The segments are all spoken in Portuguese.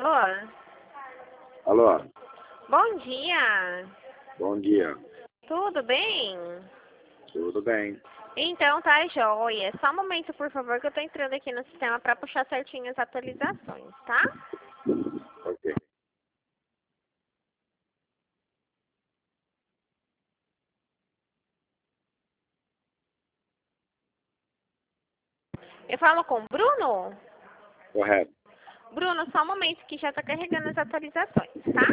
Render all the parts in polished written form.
Alô? Alô, Bom dia. bom dia. Tudo bem? Tudo bem? Então tá joia. Só um momento, por favor, que eu tô entrando aqui no sistema para puxar certinho as atualizações, tá? Ok. Eu falo com o Bruno? Correto. Bruno, só um momento que já tá carregando as atualizações, tá?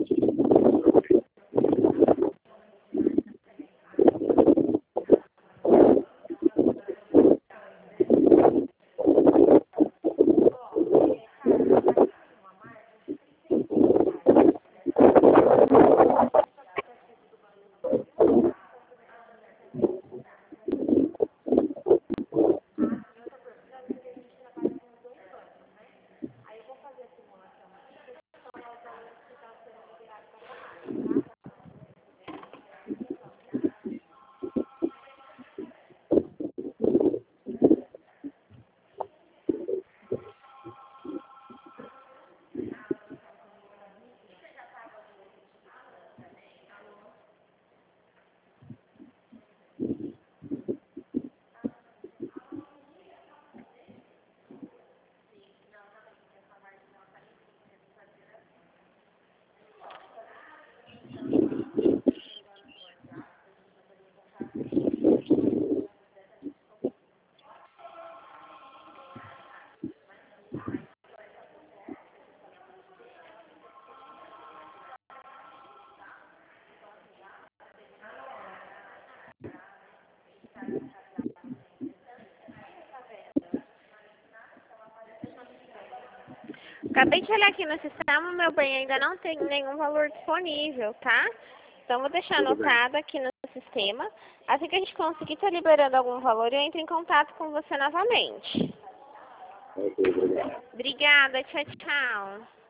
Acabei de olhar aqui no sistema, meu bem, ainda não tem nenhum valor disponível, tá? Então vou deixar Tudo bem. anotado aqui no sistema. Assim que a gente conseguir estar liberando algum valor, eu entro em contato com você novamente. Ok, obrigado. Obrigada, tchau, tchau.